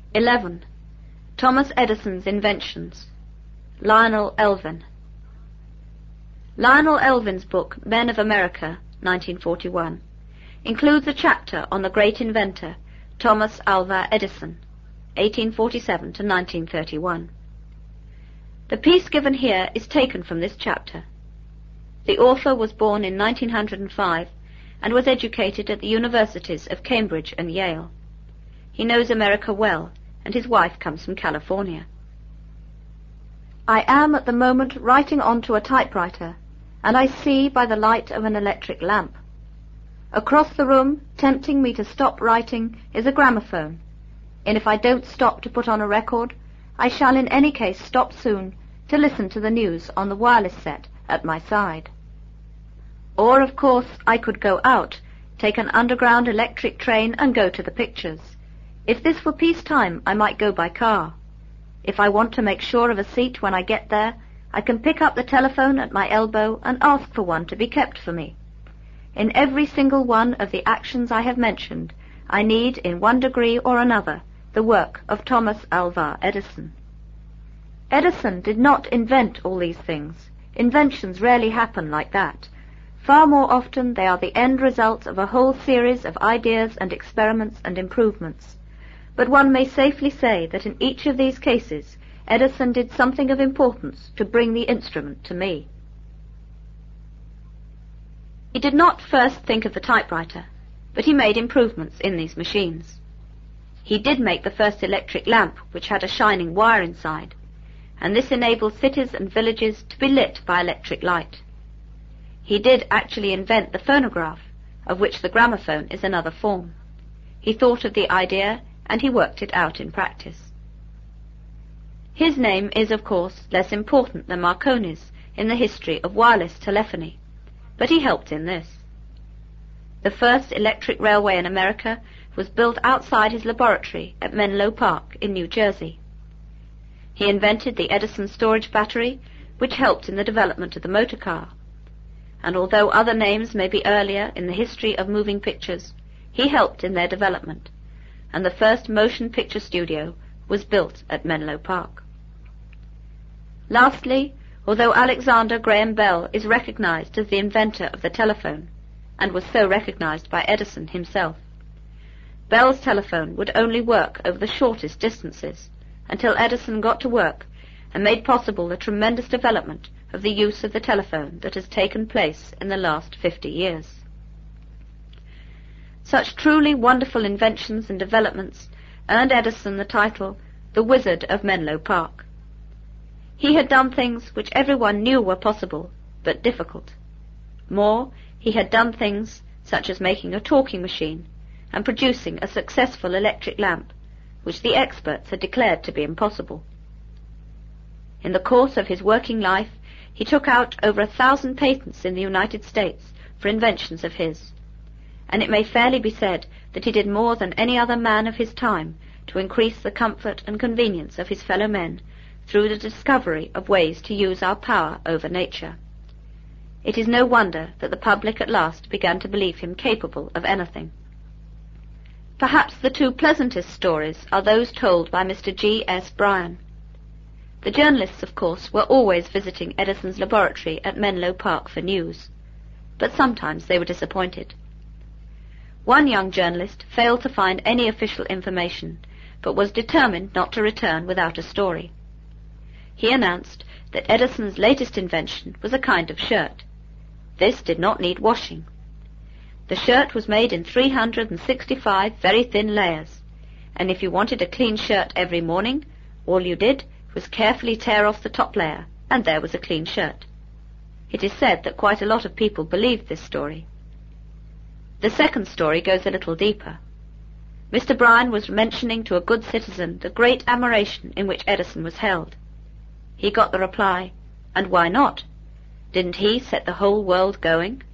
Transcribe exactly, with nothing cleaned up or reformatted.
eleven. Thomas Edison's Inventions. Lionel Elvin. Lionel Elvin's book, Men of America, nineteen forty-one, includes a chapter on the great inventor, Thomas Alva Edison, eighteen forty-seven to nineteen thirty-one. The piece given here is taken from this chapter. The author was born in nineteen oh five and was educated at the universities of Cambridge and Yale. He knows America well, and his wife comes from California. I am at the moment writing onto a typewriter, and I see by the light of an electric lamp. Across the room, tempting me to stop writing, is a gramophone, and if I don't stop to put on a record, I shall in any case stop soon to listen to the news on the wireless set at my side. Or, of course, I could go out, take an underground electric train and go to the pictures. If this were peacetime, I might go by car. If I want to make sure of a seat when I get there, I can pick up the telephone at my elbow and ask for one to be kept for me. In every single one of the actions I have mentioned, I need, in one degree or another, the work of Thomas Alva Edison. Edison did not invent all these things. Inventions rarely happen like that. Far more often they are the end result of a whole series of ideas and experiments and improvements. But one may safely say that in each of these cases, Edison did something of importance to bring the instrument to me. He did not first think of the typewriter, but he made improvements in these machines. He did make the first electric lamp, which had a shining wire inside, and this enabled cities and villages to be lit by electric light. He did actually invent the phonograph, of which the gramophone is another form. He thought of the idea, and he worked it out in practice. His name is, of course, less important than Marconi's in the history of wireless telephony, but he helped in this. The first electric railway in America was built outside his laboratory at Menlo Park in New Jersey. He invented the Edison storage battery, which helped in the development of the motor car. And although other names may be earlier in the history of moving pictures, he helped in their development, and the first motion picture studio was built at Menlo Park. Lastly, although Alexander Graham Bell is recognized as the inventor of the telephone, and was so recognized by Edison himself, Bell's telephone would only work over the shortest distances until Edison got to work and made possible the tremendous development of the use of the telephone that has taken place in the last fifty years. Such truly wonderful inventions and developments earned Edison the title the Wizard of Menlo Park. He had done things which everyone knew were possible, but difficult. More, he had done things such as making a talking machine and producing a successful electric lamp, which the experts had declared to be impossible. In the course of his working life, he took out over a thousand patents in the United States for inventions of his, and it may fairly be said that he did more than any other man of his time to increase the comfort and convenience of his fellow men through the discovery of ways to use our power over nature. It is no wonder that the public at last began to believe him capable of anything. Perhaps the two pleasantest stories are those told by Mister G S Bryan. The journalists, of course, were always visiting Edison's laboratory at Menlo Park for news, but sometimes they were disappointed. One young journalist failed to find any official information, but was determined not to return without a story. He announced that Edison's latest invention was a kind of shirt. This did not need washing. The shirt was made in three hundred sixty-five very thin layers, and if you wanted a clean shirt every morning, all you did was carefully tear off the top layer, and there was a clean shirt. It is said that quite a lot of people believed this story. The second story goes a little deeper. Mister Bryan was mentioning to a good citizen the great admiration in which Edison was held. He got the reply, "And why not? Didn't he set the whole world going?"